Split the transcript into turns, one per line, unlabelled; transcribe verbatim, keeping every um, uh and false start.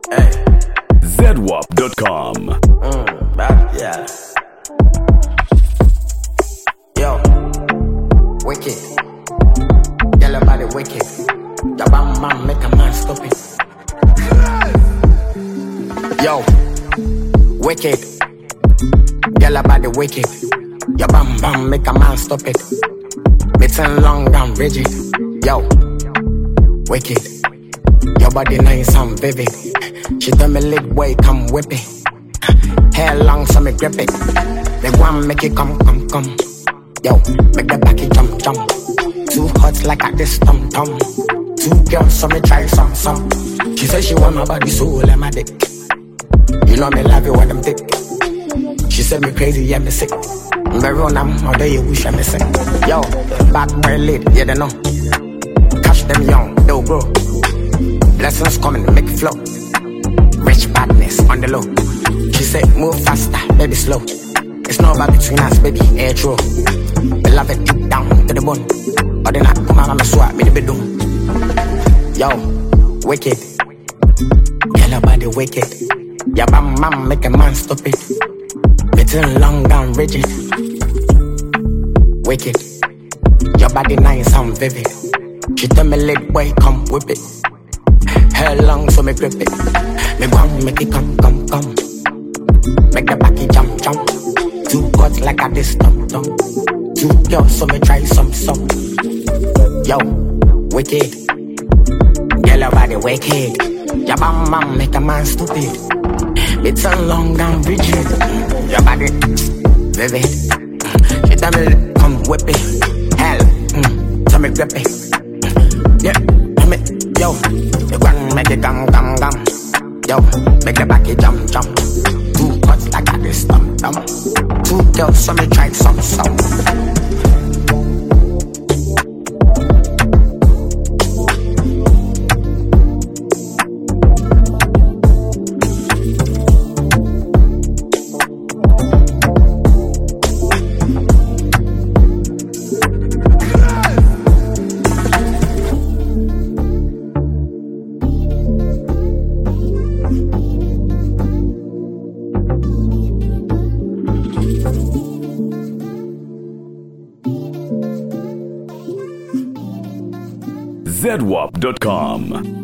Hey.
Z W A P dot com.
Mm, bad, yeah. Yo, wicked. Yellow body wicked. Your bam man make a man stop it. Yo, wicked. Yellow body wicked. Your bam bam make a man stop it. Mitten long and rigid. Yo, wicked. Your body nice and vivid. She tell me leg boy come whip it. Hair long so me grip it. They want make it come come come. Yo, make the backy jump jump. Too hot like at this tum tum. Two girls so me try some some. She say she want my body soul and my dick. You know me love you when I'm thick. She said me crazy, yeah me sick. Me run am, how do you wish I me sick? Yo, bad boy lit, yeah they know. Catch them young, they'll grow. Blessings coming, make it flow. Rich badness on the low. She said move faster, baby slow. It's not about between us, baby, air true. We love it deep down to the bone. Or then I come out and swap me the bedroom. Yo, wicked. Yellow body wicked. Your bam man make a man stop it. Mitten long and rigid. Wicked. Your body nice and vivid. She tell me leg boy come whip it. Hair long so me grip it. Me want make it come come come. Make the backy jump jump. Two cuts like a this tum tum. Two girls so me try some some. Yo, wicked. Yellow body wicked. Your bam bam make a man stupid. It's a long and rigid. Your body vivid. She tell me come whip it. Hell, mm, so me grip it. Yeah, me, yo, you want make it gum gum gum. Yo, make the backy jump jump. Two cuts like a this tum tum. Two girls so me try some some.
Z W A P dot com.